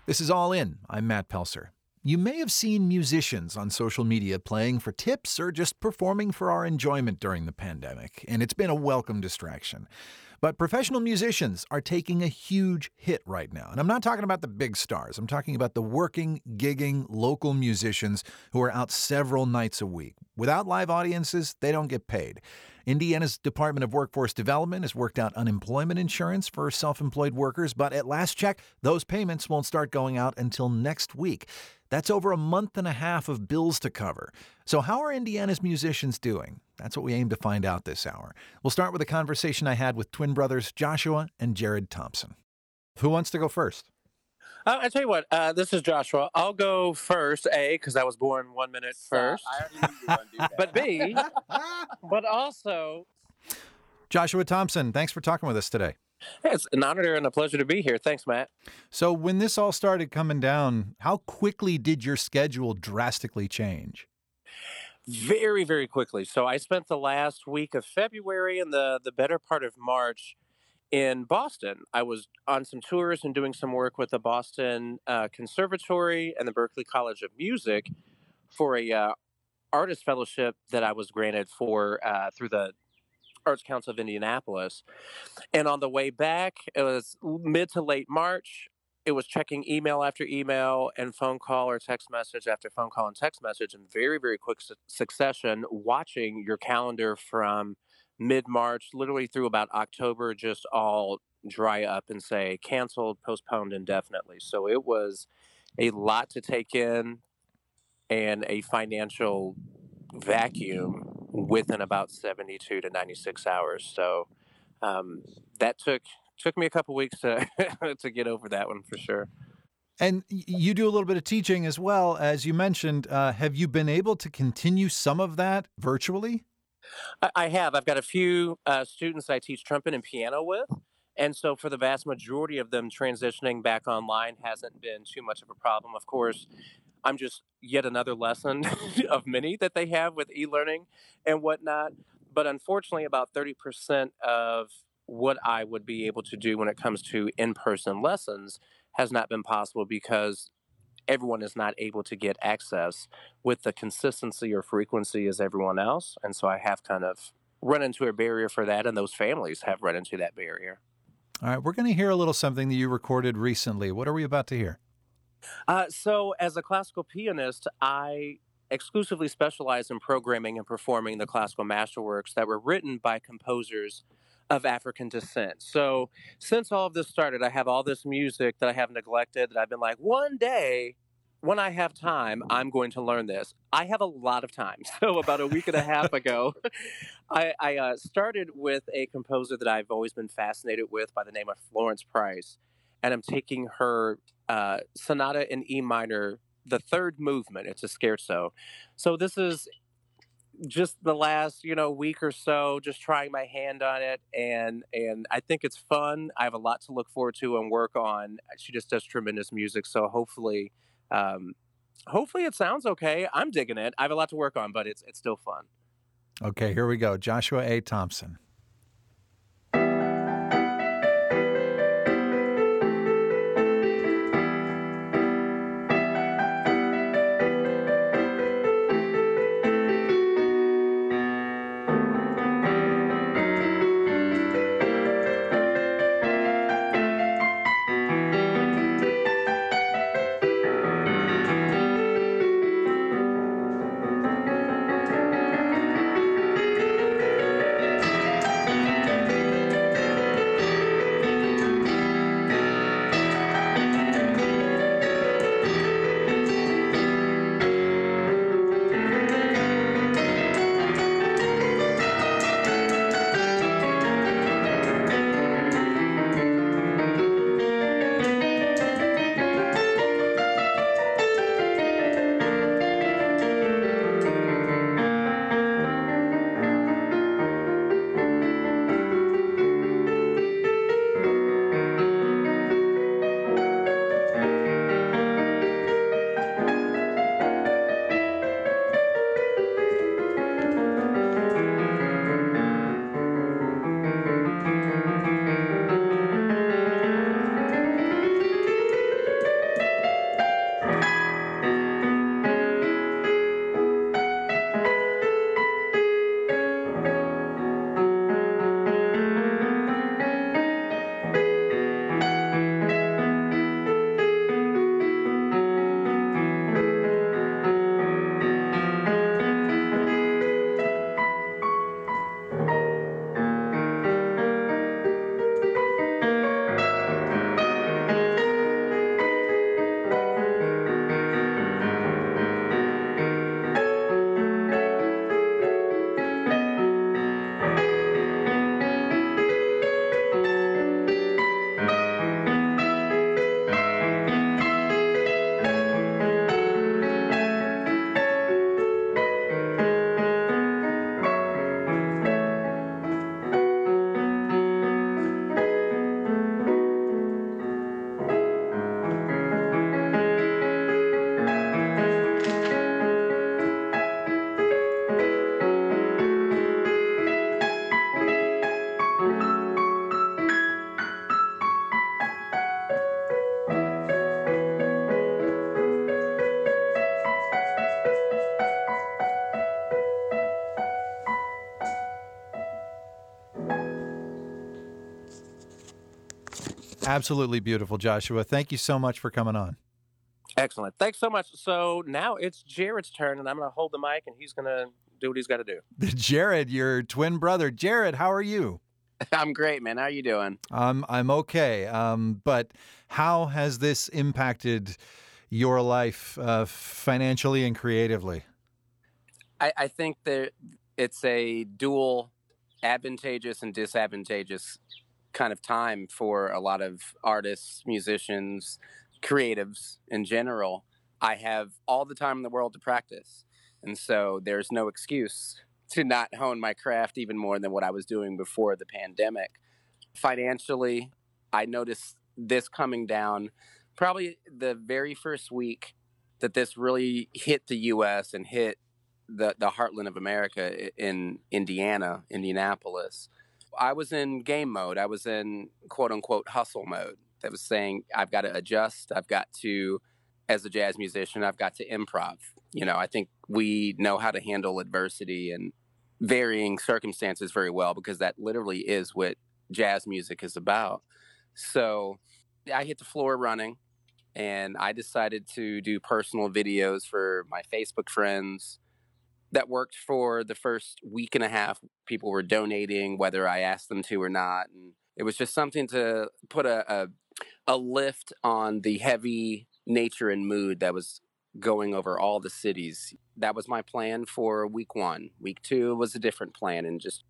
This is All In. I'm Matt Pelser. You may have seen musicians on social media playing for tips or just performing for our enjoyment during the pandemic, and it's been a welcome distraction. But professional musicians are taking a huge hit right now. And I'm not talking about the big stars. I'm talking about the working, gigging, local musicians who are out several nights a week. Without live audiences, they don't get paid. Indiana's Department of Workforce Development has worked out unemployment insurance for self-employed workers, but at last check, those payments won't start going out until next week. That's over a month and a half of bills to cover. So how are Indiana's musicians doing? That's what we aim to find out this hour. We'll start with a conversation I had with twin brothers Joshua and Jared Thompson. Who wants to go first? I tell you what, this is Joshua. I'll go first, A, because I was born 1 minute first. I already knew you were going to do that. But B, but also... Joshua Thompson, thanks for talking with us today. Yeah, it's an honor and a pleasure to be here. Thanks, Matt. So when this all started coming down, how quickly did your schedule drastically change? Very, very quickly. So I spent the last week of February and the better part of March in Boston. I was on some tours and doing some work with the Boston Conservatory and the Berklee College of Music for a artist fellowship that I was granted for through the Arts Council of Indianapolis. And on the way back, it was mid to late March. It was checking email after email and phone call or text message after phone call and text message in very, very quick succession, watching your calendar from mid-March, literally through about October, just all dry up and say canceled, postponed indefinitely. So it was a lot to take in and a financial vacuum within about 72 to 96 hours. So that took me a couple weeks to to get over that one for sure. And you do a little bit of teaching as well, as you mentioned. Have you been able to continue some of that virtually? I have. I've got a few students I teach trumpet and piano with. And so for the vast majority of them, transitioning back online hasn't been too much of a problem. Of course, I'm just yet another lesson of many that they have with e-learning and whatnot. But unfortunately, about 30% of what I would be able to do when it comes to in-person lessons has not been possible because everyone is not able to get access with the consistency or frequency as everyone else. And so I have kind of run into a barrier for that, and those families have run into that barrier. All right, we're going to hear a little something that you recorded recently. What are we about to hear? So as a classical pianist, I exclusively specialize in programming and performing the classical masterworks that were written by composers of African descent. So since all of this started, I have all this music that I have neglected that I've been like, one day when I have time, I'm going to learn this. I have a lot of time. So about a week and a half ago, I started with a composer that I've always been fascinated with by the name of Florence Price. And I'm taking her sonata in E minor, the third movement. It's a scherzo. So this is just the last, week or so, just trying my hand on it. And I think it's fun. I have a lot to look forward to and work on. She just does tremendous music. So hopefully it sounds okay. I'm digging it. I have a lot to work on, but it's still fun. Okay, here we go. Joshua A. Thompson. Absolutely beautiful, Joshua. Thank you so much for coming on. Excellent. Thanks so much. So now it's Jared's turn, and I'm going to hold the mic, and he's going to do what he's got to do. Jared, your twin brother. Jared, how are you? I'm great, man. How you doing? I'm okay. But how has this impacted your life financially and creatively? I think that it's a dual advantageous and disadvantageous kind of time for a lot of artists, musicians, creatives in general. I have all the time in the world to practice. And so there's no excuse to not hone my craft even more than what I was doing before the pandemic. Financially, I noticed this coming down probably the very first week that this really hit the US and hit the heartland of America in Indianapolis. I was in game mode. I was in quote unquote hustle mode. That was saying I've got to adjust. I've got to, as a jazz musician, I've got to improv. I think we know how to handle adversity and varying circumstances very well because that literally is what jazz music is about. So I hit the floor running and I decided to do personal videos for my Facebook friends. That worked for the first week and a half. People were donating, whether I asked them to or not. And it was just something to put a lift on the heavy nature and mood that was going over all the cities. That was my plan for week one. Week two was a different plan and just,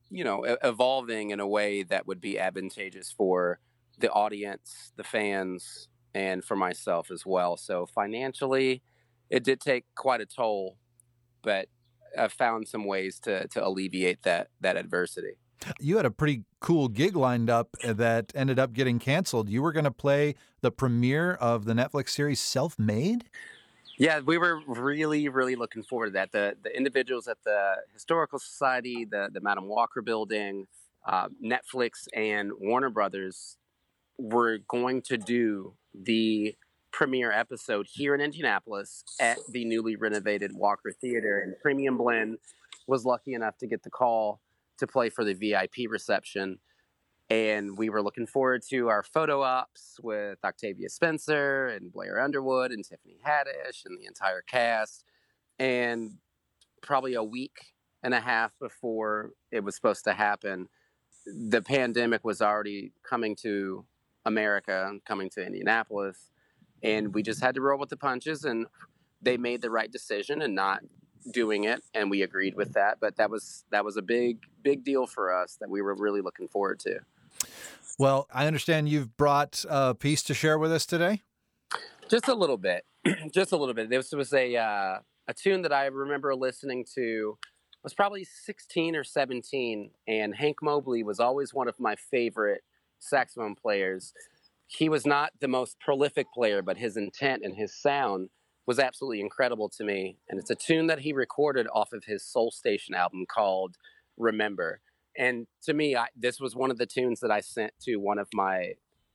evolving in a way that would be advantageous for the audience, the fans, and for myself as well. So financially, it did take quite a toll, but I've found some ways to alleviate that adversity. You had a pretty cool gig lined up that ended up getting canceled. You were going to play the premiere of the Netflix series Self-Made? Yeah, we were really, really looking forward to that. The individuals at the Historical Society, the Madam Walker Building, Netflix, and Warner Brothers were going to do the premiere episode here in Indianapolis at the newly renovated Walker Theater. And Premium Blend was lucky enough to get the call to play for the VIP reception. And we were looking forward to our photo ops with Octavia Spencer and Blair Underwood and Tiffany Haddish and the entire cast. And probably a week and a half before it was supposed to happen, the pandemic was already coming to America, coming to Indianapolis. And we just had to roll with the punches, and they made the right decision in not doing it, and we agreed with that. But that was a big deal for us that we were really looking forward to. Well, I understand you've brought a piece to share with us today. Just a little bit, just a little bit. This was a tune that I remember listening to. I was probably 16 or 17, and Hank Mobley was always one of my favorite saxophone players. He was not the most prolific player, but his intent and his sound was absolutely incredible to me. And it's a tune that he recorded off of his Soul Station album called Remember. And to me, this was one of the tunes that I sent to one of my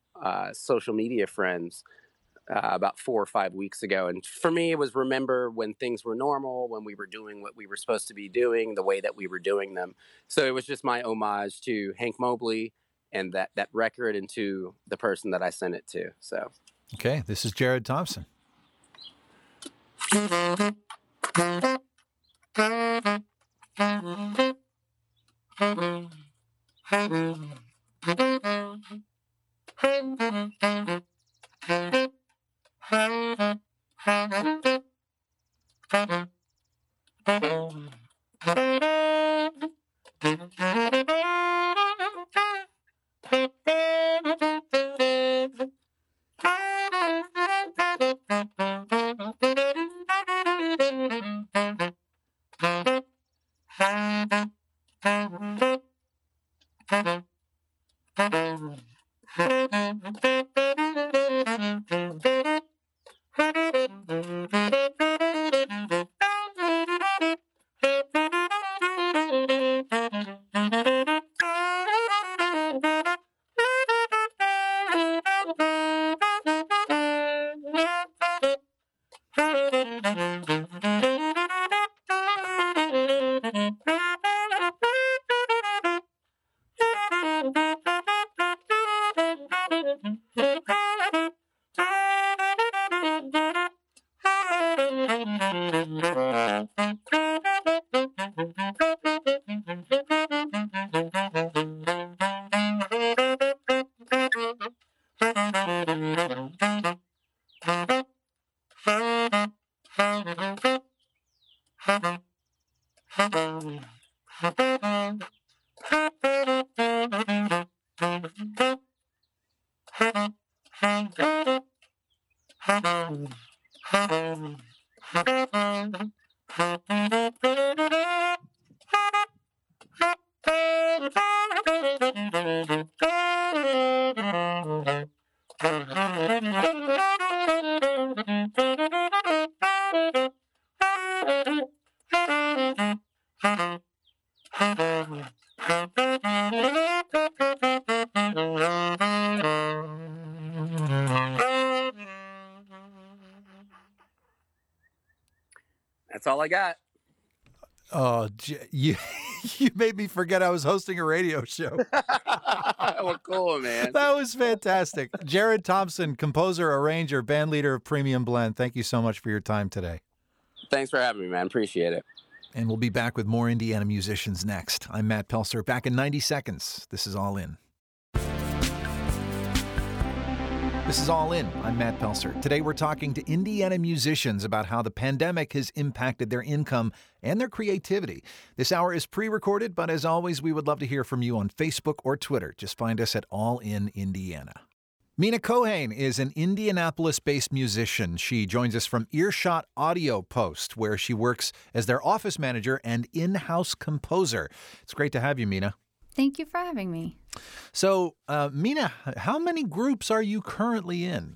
social media friends about 4 or 5 weeks ago. And for me, it was remember when things were normal, when we were doing what we were supposed to be doing, the way that we were doing them. So it was just my homage to Hank Mobley and that record and to the person that I sent it to. So, okay, this is Jared Thompson. That's all I got. Oh, you made me forget I was hosting a radio show. Well, cool, man. That was fantastic. Jared Thompson, composer, arranger, band leader of Premium Blend. Thank you so much for your time today. Thanks for having me, man. Appreciate it. And we'll be back with more Indiana musicians next. I'm Matt Pelser. Back in 90 seconds. This is All In. This is All In. I'm Matt Pelser. Today we're talking to Indiana musicians about how the pandemic has impacted their income and their creativity. This hour is pre-recorded, but as always, we would love to hear from you on Facebook or Twitter. Just find us at All In Indiana. Mina Kohane is an Indianapolis-based musician. She joins us from Earshot Audio Post, where she works as their office manager and in-house composer. It's great to have you, Mina. Thank you for having me. So, Mina, how many groups are you currently in?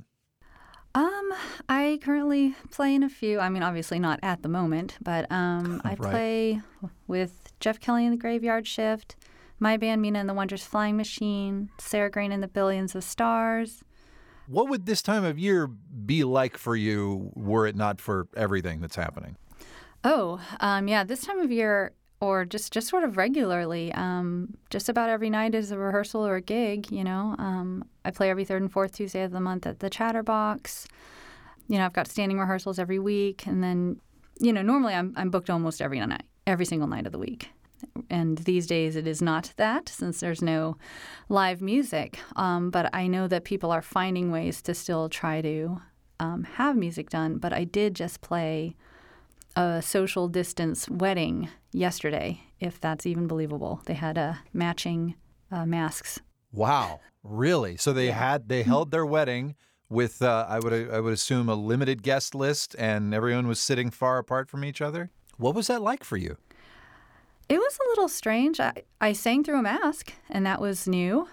I currently play in a few. I mean, obviously not at the moment, but I Right. play with Jeff Kelly and the Graveyard Shift, my band Mina and the Wondrous Flying Machine, Sarah Grain and the Billions of Stars. What would this time of year be like for you were it not for everything that's happening? Yeah, this time of year, or just sort of regularly, just about every night is a rehearsal or a gig, you know. I play every third and fourth Tuesday of the month at the Chatterbox. You know, I've got standing rehearsals every week, and then, you know, normally I'm booked almost every night, every single night of the week. And these days it is not that, since there's no live music. But I know that people are finding ways to still try to have music done. But I did just play a social distance wedding yesterday, if that's even believable. They had matching masks. Wow, really? So they held their wedding with I would assume a limited guest list, and everyone was sitting far apart from each other. What was that like for you? It was a little strange. I sang through a mask, and that was new.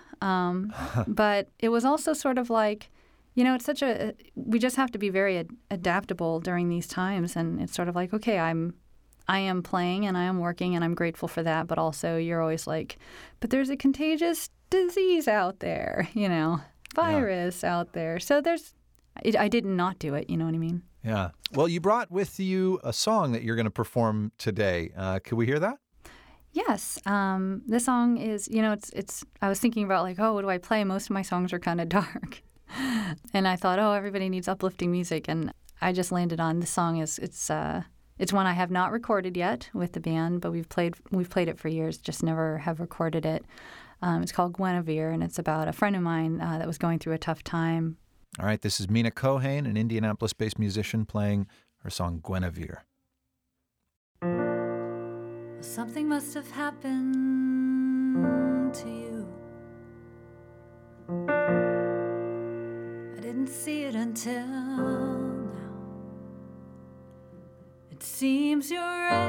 But it was also sort of like, you know, we just have to be very adaptable during these times. And it's sort of like, okay, I am playing and I am working and I'm grateful for that. But also you're always like, but there's a contagious disease out there, you know, virus out there. So I did not do it. You know what I mean? Yeah. Well, you brought with you a song that you're going to perform today. Could we hear that? Yes. This song is, you know, it's. I was thinking about like, oh, what do I play? Most of my songs are kind of dark. And I thought, oh, everybody needs uplifting music. And I just landed on this song. It's one I have not recorded yet with the band, but we've played it for years, just never have recorded it. It's called Guinevere, and it's about a friend of mine that was going through a tough time. All right, this is Mina Kohane, an Indianapolis-based musician, playing her song Guinevere. Something must have happened to you. I didn't see it until now. It seems your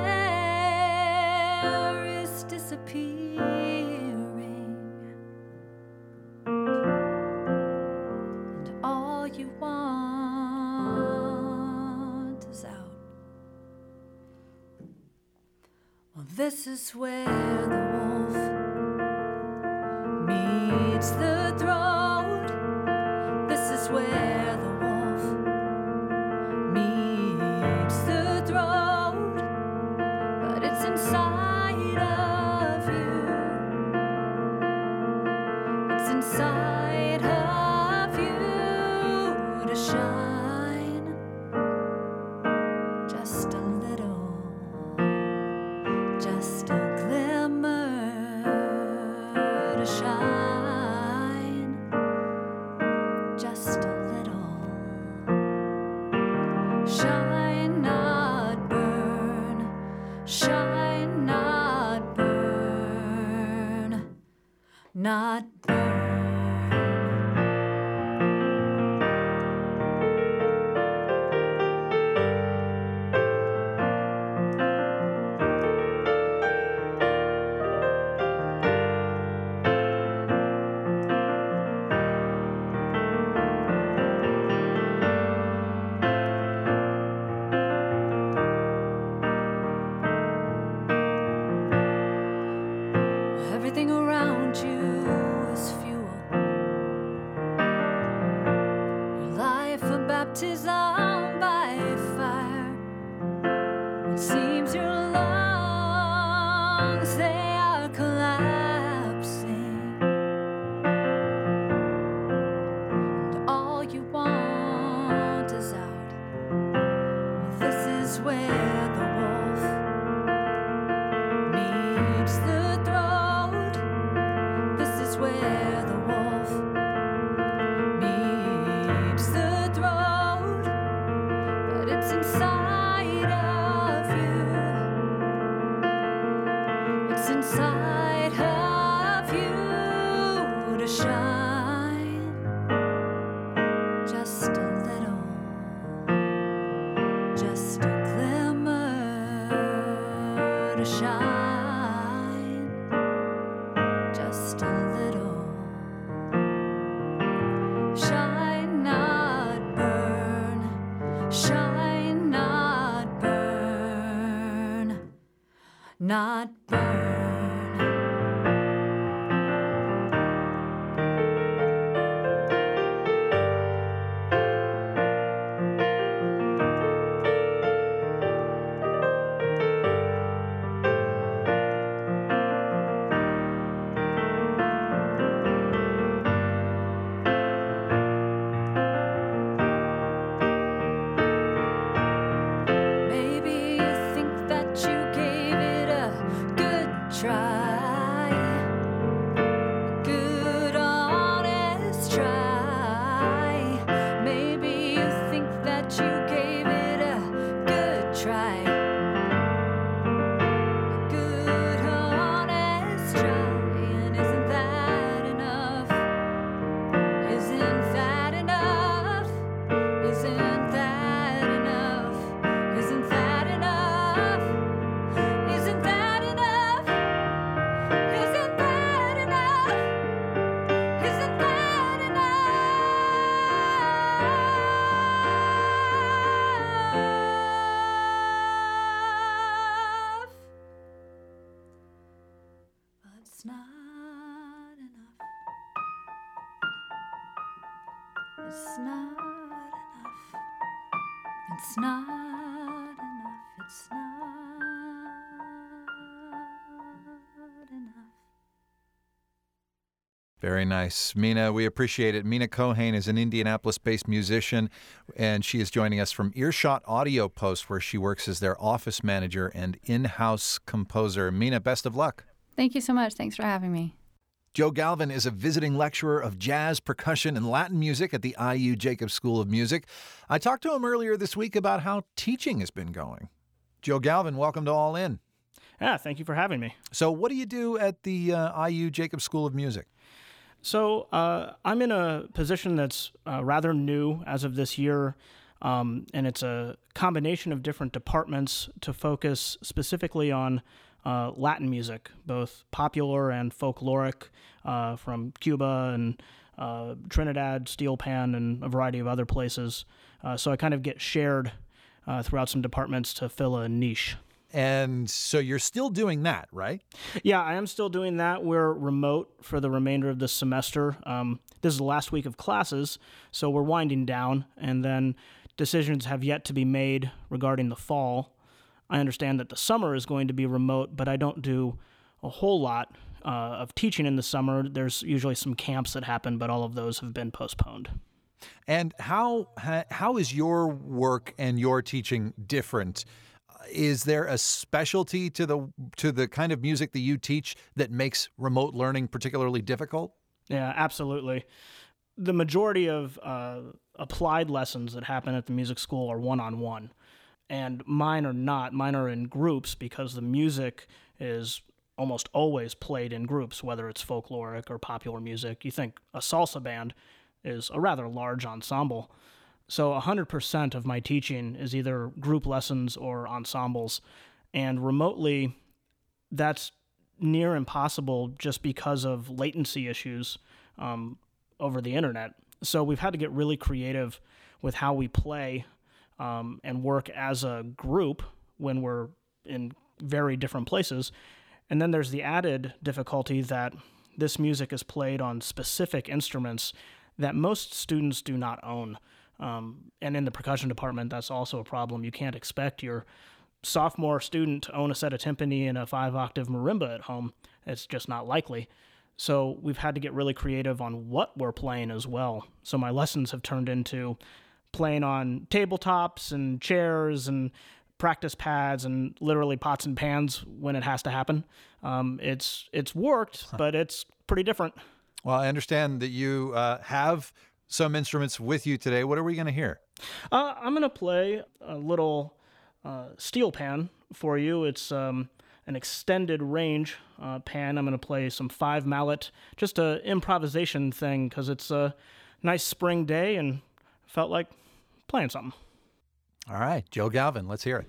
air is disappearing, and all you want is out. Well, this is where the wolf meets the throat. This is where the wolf meets the throat. But it's inside of you. It's inside of you to shine just a little. Just a glimmer to shine, just a little. Shine, not burn. Shine, not burn. Not burn. not burn. It's not enough. It's not enough. It's not enough. Very nice. Mina, we appreciate it. Mina Kohane is an Indianapolis-based musician, and she is joining us from Earshot Audio Post, where she works as their office manager and in-house composer. Mina, best of luck. Thank you so much. Thanks for having me. Joe Galvin is a visiting lecturer of jazz, percussion, and Latin music at the IU Jacobs School of Music. I talked to him earlier this week about how teaching has been going. Joe Galvin, welcome to All In. Yeah, thank you for having me. So what do you do at the IU Jacobs School of Music? So I'm in a position that's rather new as of this year, and it's a combination of different departments to focus specifically on Latin music, both popular and folkloric, from Cuba and Trinidad, steel pan, and a variety of other places. So I kind of get shared throughout some departments to fill a niche. And so you're still doing that, right? Yeah, I am still doing that. We're remote for the remainder of this semester. This is the last week of classes, so we're winding down, and then decisions have yet to be made regarding the fall. I understand that the summer is going to be remote, but I don't do a whole lot of teaching in the summer. There's usually some camps that happen, but all of those have been postponed. And how is your work and your teaching different? Is there a specialty to the kind of music that you teach that makes remote learning particularly difficult? Yeah, absolutely. The majority of applied lessons that happen at the music school are one-on-one, and mine are not. Mine are in groups because the music is almost always played in groups, whether it's folkloric or popular music. You think a salsa band is a rather large ensemble. So 100% of my teaching is either group lessons or ensembles. And remotely, that's near impossible just because of latency issues over the internet. So we've had to get really creative with how we play and work as a group when we're in very different places. And then there's the added difficulty that this music is played on specific instruments that most students do not own. And in the percussion department, that's also a problem. You can't expect your sophomore student to own a set of timpani and a 5-octave marimba at home. It's just not likely. So we've had to get really creative on what we're playing as well. So my lessons have turned into playing on tabletops and chairs and practice pads and literally pots and pans when it has to happen. It's worked, but it's pretty different. Well, I understand that you have some instruments with you today. What are we going to hear? I'm going to play a little steel pan for you. It's an extended range pan. I'm going to play some 5 mallet, just an improvisation thing because it's a nice spring day and felt like playing something. All right, Joe Galvin, let's hear it.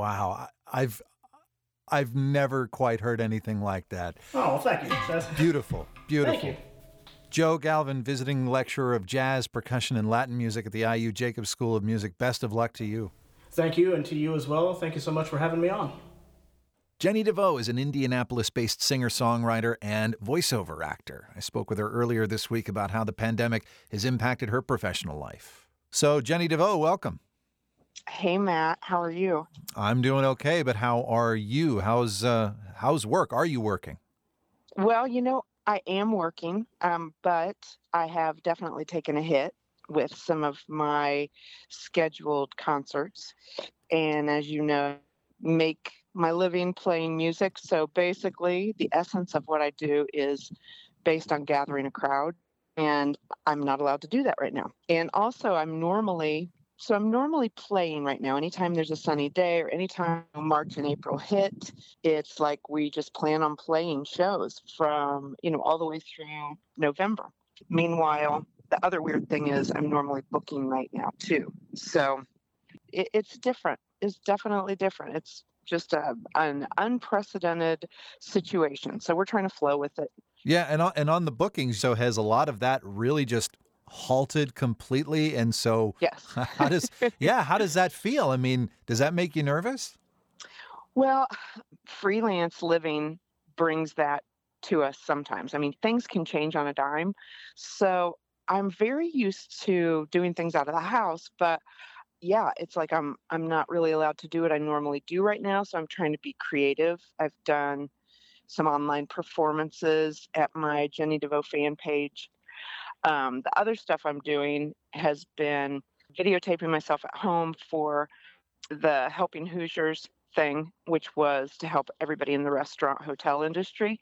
Wow. I've never quite heard anything like that. Oh, well, thank you. That's Beautiful. Beautiful. Thank you. Joe Galvin, visiting lecturer of jazz, percussion, and Latin music at the IU Jacobs School of Music. Best of luck to you. Thank you, and to you as well. Thank you so much for having me on. Jenny DeVoe is an Indianapolis-based singer-songwriter and voiceover actor. I spoke with her earlier this week about how the pandemic has impacted her professional life. So, Jenny DeVoe, welcome. Hey, Matt. How are you? I'm doing okay, but how are you? How's work? Are you working? Well, I am working, but I have definitely taken a hit with some of my scheduled concerts. And as you know, make my living playing music. So basically, the essence of what I do is based on gathering a crowd, and I'm not allowed to do that right now. And also, I'm normally playing right now. Anytime there's a sunny day or anytime March and April hit, it's like we just plan on playing shows from, all the way through November. Meanwhile, the other weird thing is I'm normally booking right now too. So it's different. It's definitely different. It's just an unprecedented situation. So we're trying to flow with it. Yeah, and on the bookings, so has a lot of that really just halted completely? And so yes. how does that feel? I mean, does that make you nervous? Well, freelance living brings that to us sometimes. I mean, things can change on a dime. So I'm very used to doing things out of the house, but yeah, it's like I'm not really allowed to do what I normally do right now. So I'm trying to be creative. I've done some online performances at my Jenny DeVoe fan page. The other stuff I'm doing has been videotaping myself at home for the Helping Hoosiers thing, which was to help everybody in the restaurant hotel industry.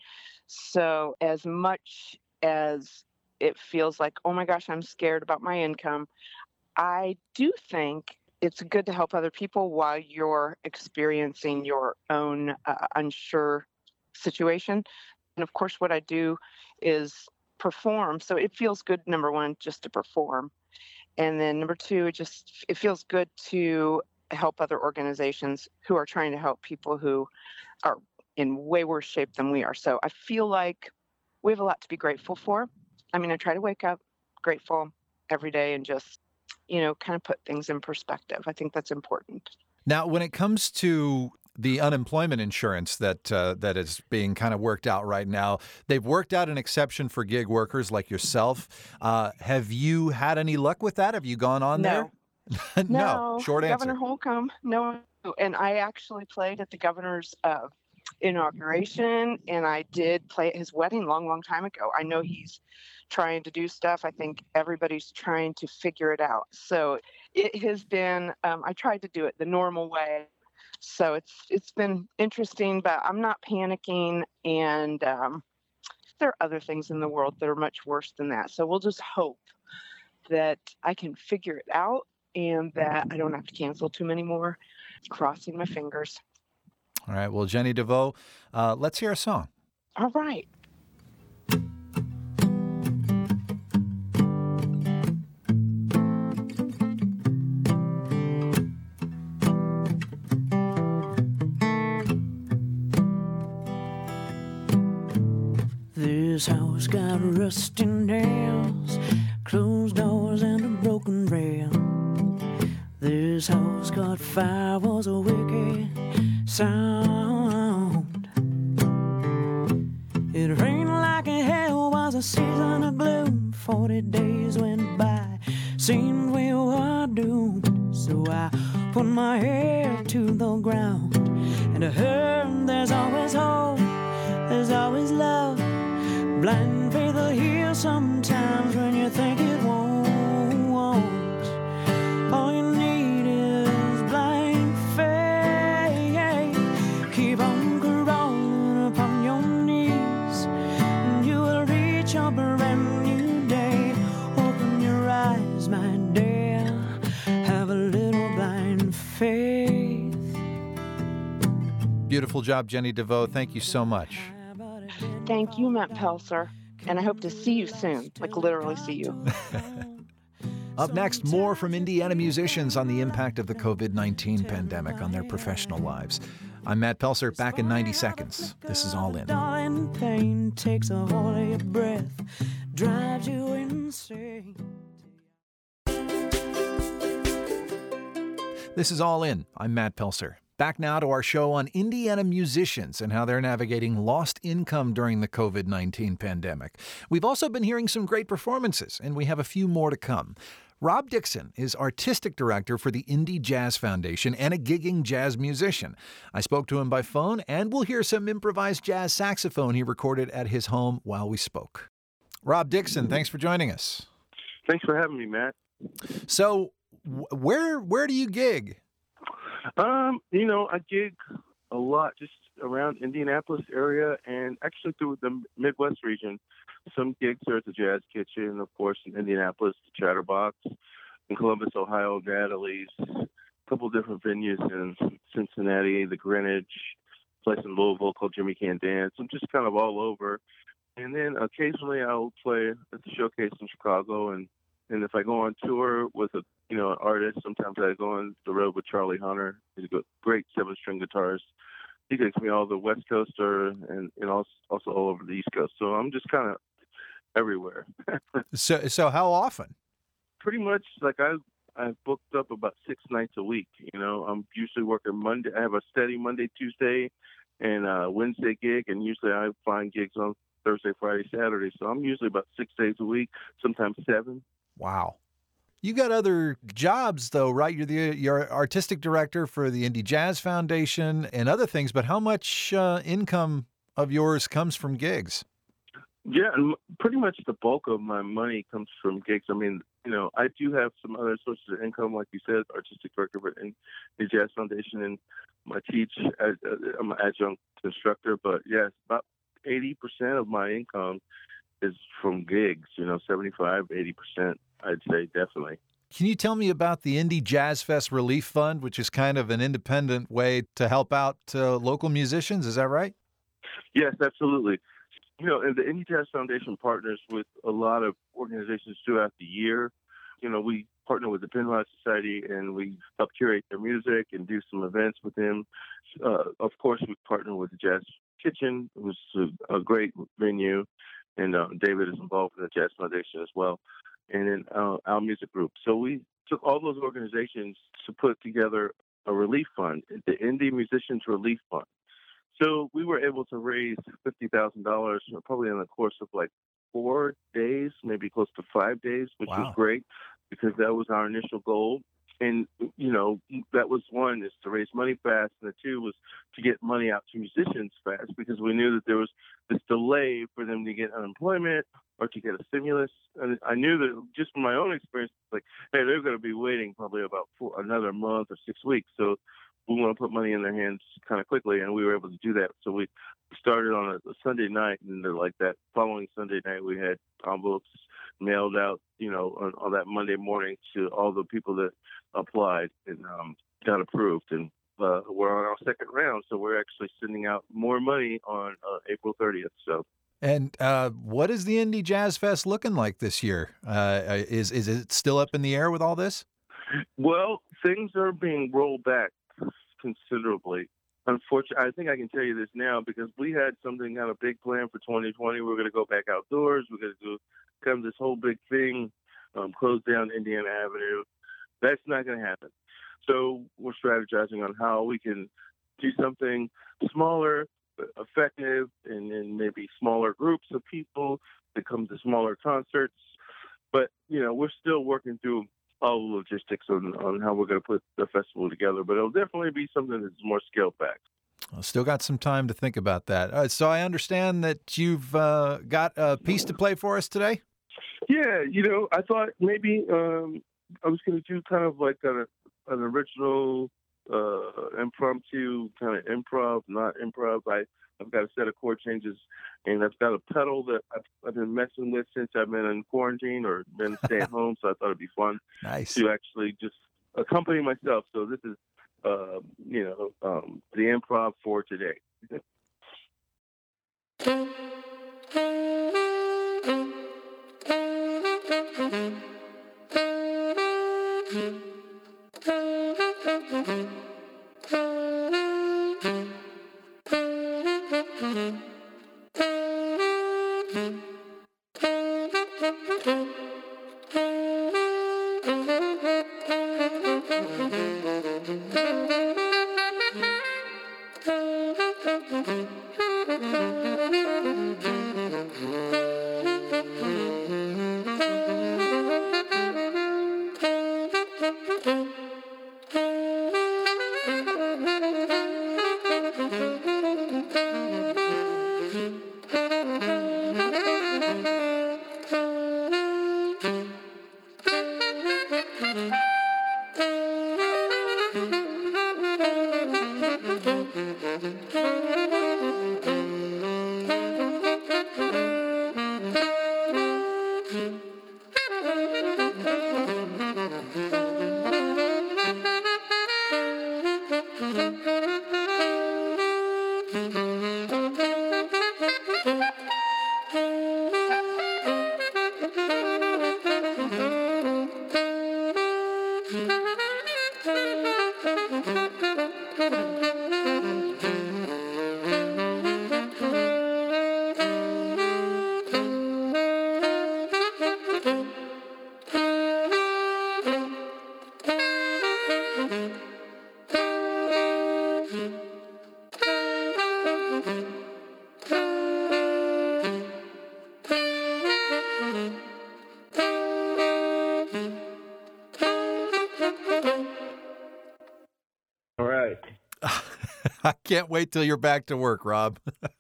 So as much as it feels like, oh my gosh, I'm scared about my income, I do think it's good to help other people while you're experiencing your own unsure situation. And of course, what I do is perform. So it feels good, number one, just to perform. And then number two, it feels good to help other organizations who are trying to help people who are in way worse shape than we are. So I feel like we have a lot to be grateful for. I mean, I try to wake up grateful every day and just, kind of put things in perspective. I think that's important. Now, when it comes to the unemployment insurance that is being kind of worked out right now, they've worked out an exception for gig workers like yourself. Have you had any luck with that? Have you gone on there? No. Short answer. Governor Holcomb, no. And I actually played at the governor's inauguration, and I did play at his wedding long time ago. I know he's trying to do stuff. I think everybody's trying to figure it out. So it has been, I tried to do it the normal way. So it's been interesting, but I'm not panicking. And there are other things in the world that are much worse than that. So we'll just hope that I can figure it out and that I don't have to cancel too many more. Crossing my fingers. All right. Well, Jenny DeVoe, let's hear a song. All right. This house got rusty nails, closed doors and a broken rail. This house caught fire, was a wicked sound. It rained like hell, was a season of gloom. 40 days went by, seemed we were doomed. So I put my ear to the ground, and I heard there's always hope, there's always love. Blind faith will heal sometimes when you think it won't. All you need is blind faith. Keep on crawling upon your knees, and you will reach your brand new day. Open your eyes, my dear, have a little blind faith. Beautiful job, Jenny DeVoe. Thank you so much. Thank you, Matt Pelser. And I hope to see you soon, like literally see you. Up next, more from Indiana musicians on the impact of the COVID-19 pandemic on their professional lives. I'm Matt Pelser, back in 90 seconds. This is All In. Darling, pain takes a hold of your breath, drives you insane. This is All In. I'm Matt Pelser. Back now to our show on Indiana musicians and how they're navigating lost income during the COVID-19 pandemic. We've also been hearing some great performances, and we have a few more to come. Rob Dixon is artistic director for the Indie Jazz Foundation and a gigging jazz musician. I spoke to him by phone, and we'll hear some improvised jazz saxophone he recorded at his home while we spoke. Rob Dixon, thanks for joining us. Thanks for having me, Matt. So, where do you gig? I gig a lot just around Indianapolis area and actually through the Midwest region. Some gigs are at the Jazz Kitchen, of course, in Indianapolis, the Chatterbox, in Columbus, Ohio, Natalie's, a couple different venues in Cincinnati, the Greenwich, place in Louisville called Jimmy Can't Dance. I'm just kind of all over. And then occasionally I'll play at the Showcase in Chicago, and if I go on tour with an artist, sometimes I go on the road with Charlie Hunter. He's a great 7-string guitarist. He takes me all the West Coast and also all over the East Coast. So I'm just kind of everywhere. So how often? Pretty much like I've booked up about 6 nights a week. I'm usually working Monday. I have a steady Monday, Tuesday, and Wednesday gig, and usually I find gigs on Thursday, Friday, Saturday. So I'm usually about 6 days a week, sometimes 7. Wow. You got other jobs, though, right? You're artistic director for the Indie Jazz Foundation and other things, but how much income of yours comes from gigs? Yeah, and pretty much the bulk of my money comes from gigs. I mean, I do have some other sources of income, like you said, artistic director for the Jazz Foundation, and I teach. I'm an adjunct instructor, but yes, about 80% of my income is from gigs. 75, 80%. I'd say definitely. Can you tell me about the Indie Jazz Fest Relief Fund, which is kind of an independent way to help out local musicians? Is that right? Yes, absolutely. And the Indie Jazz Foundation partners with a lot of organizations throughout the year. We partner with the Penrod Society, and we help curate their music and do some events with them. Of course, we partner with the Jazz Kitchen, which is a great venue, and David is involved in the Jazz Foundation as well. And then our music group. So we took all those organizations to put together a relief fund, the Indie Musicians Relief Fund. So we were able to raise $50,000 probably in the course of like 4 days, maybe close to 5 days, which was great because that was our initial goal. And, that was one, is to raise money fast. And the two was to get money out to musicians fast because we knew that there was this delay for them to get unemployment or to get a stimulus. And I knew that just from my own experience, like, hey, they're going to be waiting probably about another month or 6 weeks. So we want to put money in their hands kind of quickly. And we were able to do that. So we started on a Sunday night, and like that following Sunday night, we had envelopes mailed out, on that Monday morning to all the people that applied and got approved. And we're on our second round, so we're actually sending out more money on April 30th. So. And what is the Indie Jazz Fest looking like this year? Is it still up in the air with all this? Well, things are being rolled back considerably. Unfortunately, I think I can tell you this now because we had something kind of big planned for 2020. We're going to go back outdoors. We're going to do kind of this whole big thing, close down Indiana Avenue. That's not going to happen. So we're strategizing on how we can do something smaller, effective, and then maybe smaller groups of people that come to smaller concerts. But, we're still working through all the logistics on how we're going to put the festival together. But it'll definitely be something that's more scaled back. Well, still got some time to think about that. So I understand that you've got a piece to play for us today? Yeah, I thought maybe I was going to do kind of like an original impromptu kind of improv, not improv. I've got a set of chord changes, and I've got a pedal that I've been messing with since I've been in quarantine or been staying home, so I thought it'd be fun to actually just accompany myself. So this is, the improv for today. All right. I can't wait till you're back to work, Rob.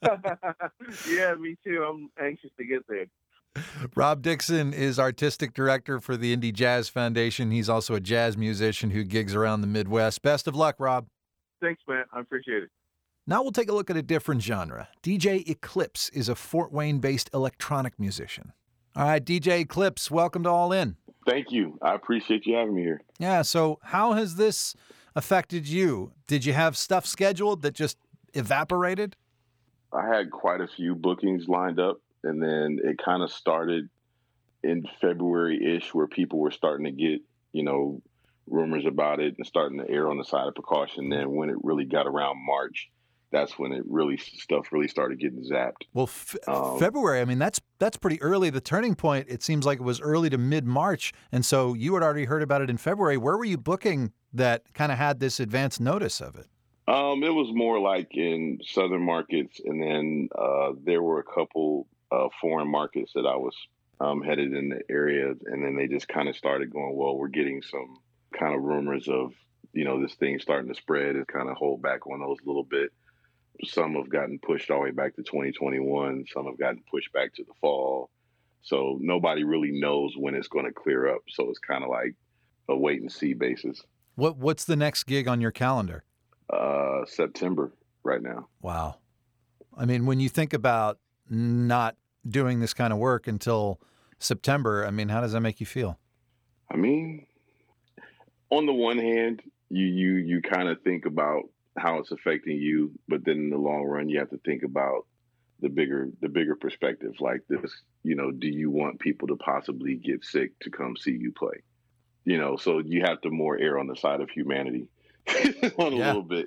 Yeah, me too. I'm anxious to get there. Rob Dixon is artistic director for the Indie Jazz Foundation. He's also a jazz musician who gigs around the Midwest. Best of luck, Rob. Thanks, man. I appreciate it. Now we'll take a look at a different genre. DJ Eclipse is a Fort Wayne-based electronic musician. All right, DJ Eclipse, welcome to All In. Thank you. I appreciate you having me here. Yeah, so how has this affected you? Did you have stuff scheduled that just evaporated? I had quite a few bookings lined up, and then it kind of started in February-ish where people were starting to get, rumors about it and starting to err on the side of precaution. Then when it really got around March, that's when stuff really started getting zapped. Well, February, I mean, that's pretty early. The turning point, it seems like it was early to mid-March, and so you had already heard about it in February. Where were you booking that kind of had this advance notice of it? It was more like in southern markets, and then there were a couple foreign markets that I was headed in the area, and then they just kind of started going, well, we're getting some kind of rumors of, this thing starting to spread, and kind of hold back on those a little bit. Some have gotten pushed all the way back to 2021. Some have gotten pushed back to the fall. So nobody really knows when it's going to clear up. So it's kind of like a wait and see basis. What's the next gig on your calendar? September right now. Wow. I mean, when you think about not doing this kind of work until September, I mean, how does that make you feel? I mean, on the one hand, you kind of think about how it's affecting you, but then in the long run, you have to think about the bigger perspective. Like this, do you want people to possibly get sick to come see you play? So you have to more err on the side of humanity on a little bit.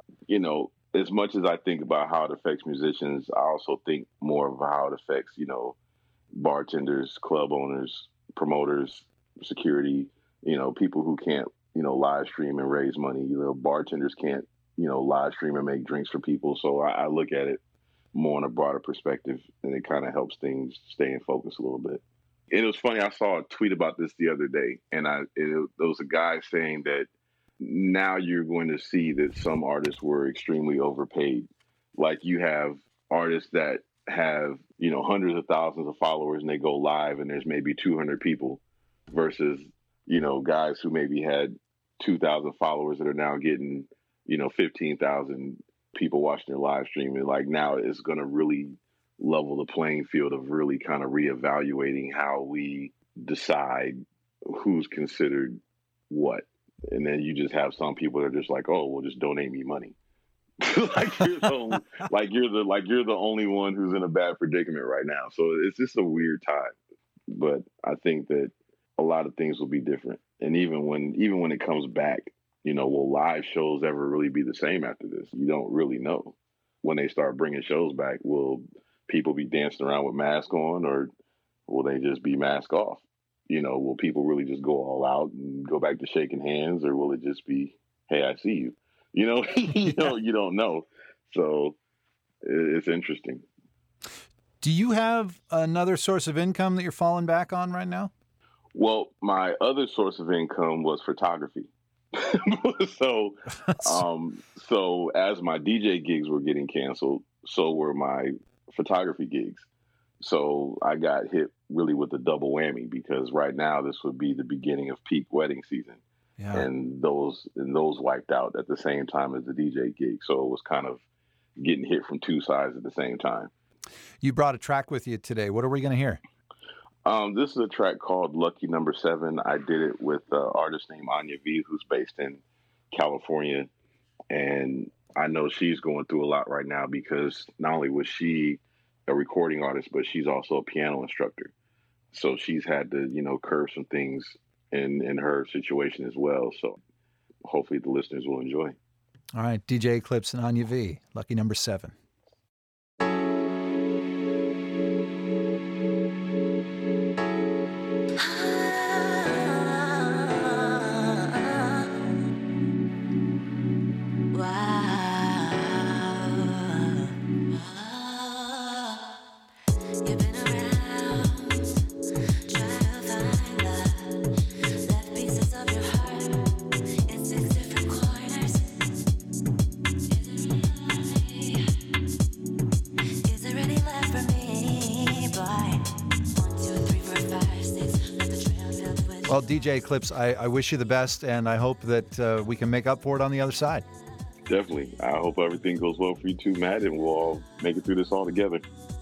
As much as I think about how it affects musicians, I also think more of how it affects, bartenders, club owners, promoters, security, people who can't, live stream and raise money. Bartenders can't, live stream and make drinks for people. So I look at it more on a broader perspective, and it kind of helps things stay in focus a little bit. And it was funny, I saw a tweet about this the other day, and there was a guy saying that now you're going to see that some artists were extremely overpaid. Like you have artists that have, hundreds of thousands of followers and they go live and there's maybe 200 people versus, guys who maybe had 2,000 followers that are now getting, 15,000 people watching their live stream. And like now it's going to really level the playing field of really kind of reevaluating how we decide who's considered what. And then you just have some people that are just like, oh, well, just donate me money. you're the only one who's in a bad predicament right now. So it's just a weird time. But I think that a lot of things will be different. And even when it comes back, will live shows ever really be the same after this? You don't really know. When they start bringing shows back, will people be dancing around with masks on, or will they just be mask off? Will people really just go all out and go back to shaking hands, or will it just be, hey, I see you? You don't know. So it's interesting. Do you have another source of income that you're falling back on right now? Well, my other source of income was photography. So as my DJ gigs were getting canceled, so were my photography gigs. So I got hit really with a double whammy, because right now this would be the beginning of peak wedding season. Yeah. And those wiped out at the same time as the DJ gig. So it was kind of getting hit from two sides at the same time. You brought a track with you today. What are we going to hear? This is a track called Lucky Number 7. I did it with an artist named Anya V, who's based in California. And I know she's going through a lot right now, because not only was she a recording artist, but she's also a piano instructor. So she's had to, curve some things in her situation as well. So hopefully the listeners will enjoy. All right, DJ Eclipse and Anya V, Lucky Number 7. Well, DJ Eclipse, I wish you the best, and I hope that we can make up for it on the other side. Definitely. I hope everything goes well for you too, Matt, and we'll all make it through this all together.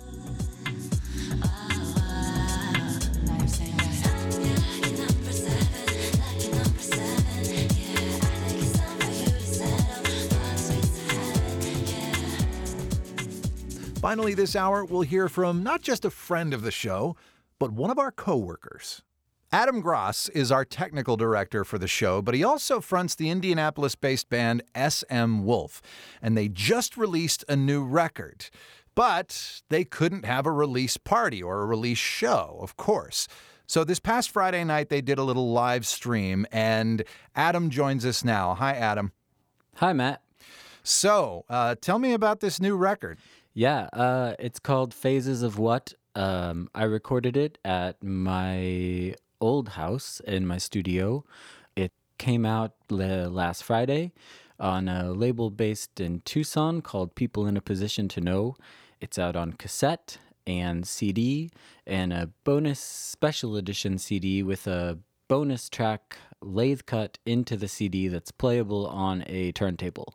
Finally, this hour, we'll hear from not just a friend of the show, but one of our coworkers. Adam Gross is our technical director for the show, but he also fronts the Indianapolis-based band SM Wolf, and they just released a new record. But they couldn't have a release party or a release show, of course. So this past Friday night, they did a little live stream, and Adam joins us now. Hi, Adam. Hi, Matt. So, tell me about this new record. Yeah, it's called Phases of What. I recorded it at my old house in my studio. It came out last Friday on a label based in Tucson called People in a Position to Know. It's out on cassette and CD, and a bonus special edition CD with a bonus track lathe cut into the CD that's playable on a turntable.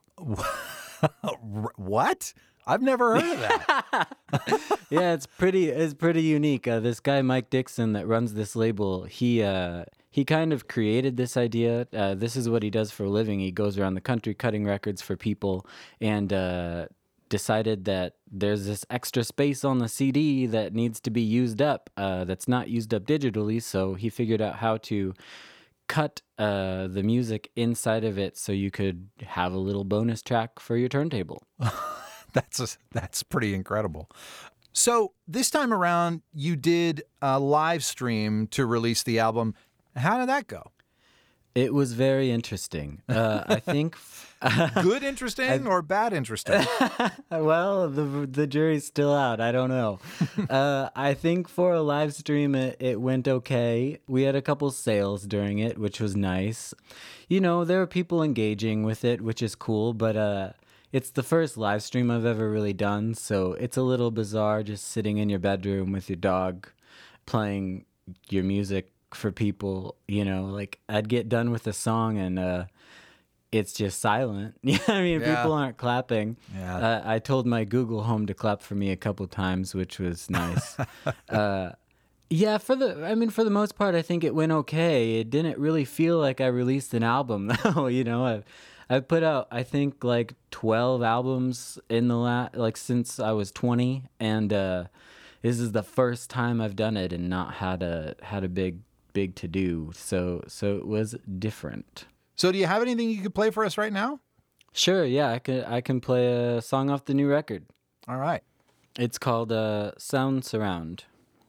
What? I've never heard of that. Yeah, it's pretty unique. This guy Mike Dixon that runs this label, he kind of created this idea. This is what he does for a living. He goes around the country cutting records for people, and decided that there's this extra space on the CD that needs to be used up, that's not used up digitally. So he figured out how to cut the music inside of it so you could have a little bonus track for your turntable. That's pretty incredible. So this time around, you did a live stream to release the album. How did that go? It was very interesting. I think good interesting or bad interesting? Well, the jury's still out. I don't know. I think for a live stream, it went okay. We had a couple sales during it, which was nice. There were people engaging with it, which is cool, but it's the first live stream I've ever really done, so it's a little bizarre just sitting in your bedroom with your dog playing your music for people. Like I'd get done with a song and it's just silent. People aren't clapping. Yeah. I told my Google Home to clap for me a couple times, which was nice. Yeah, for the most part, I think it went okay. It didn't really feel like I released an album, though. I've put out, I think, like 12 albums in the since I was 20, and this is the first time I've done it and not had a big big to do. So it was different. So do you have anything you could play for us right now? Sure, yeah, I can play a song off the new record. All right. It's called Sound Surround.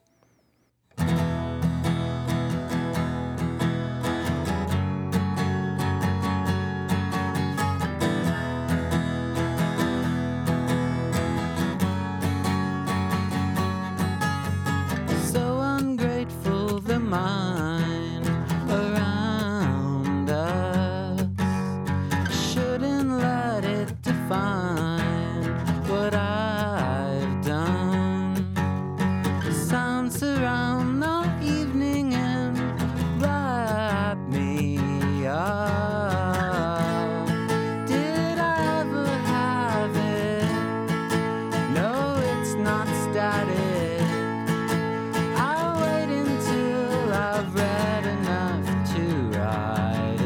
Mine around us shouldn't let it define what I've done. Sound surround the evening and wrap me up. Did I ever have it? No, it's not static. I've read enough to write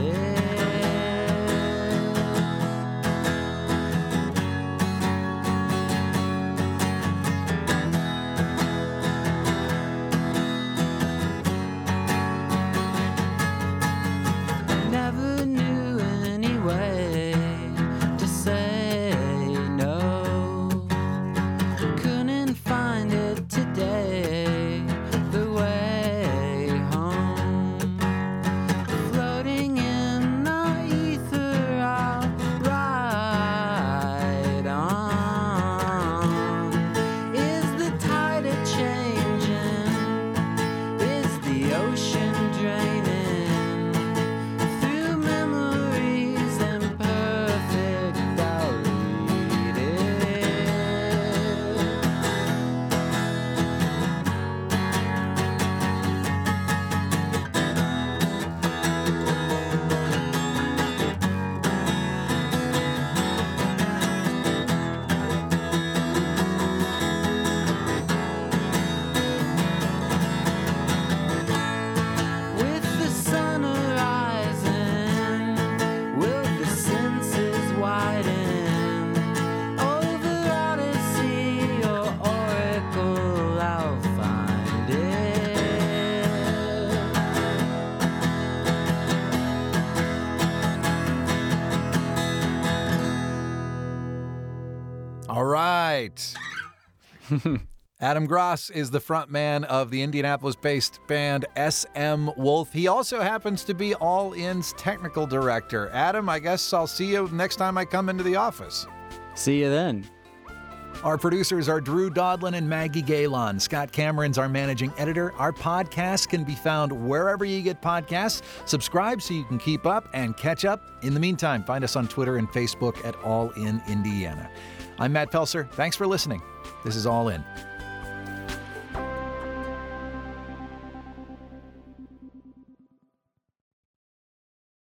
Never knew any way to say no. Couldn't find it today. The way All right. Adam Gross is the frontman of the Indianapolis-based band SM Wolf. He also happens to be All In's technical director. Adam, I guess I'll see you next time I come into the office. See you then. Our producers are Drew Dodlin and Maggie Galon. Scott Cameron's our managing editor. Our podcast can be found wherever you get podcasts. Subscribe so you can keep up and catch up. In the meantime, find us on Twitter and Facebook at All In Indiana. I'm Matt Pelser. Thanks for listening. This is All In.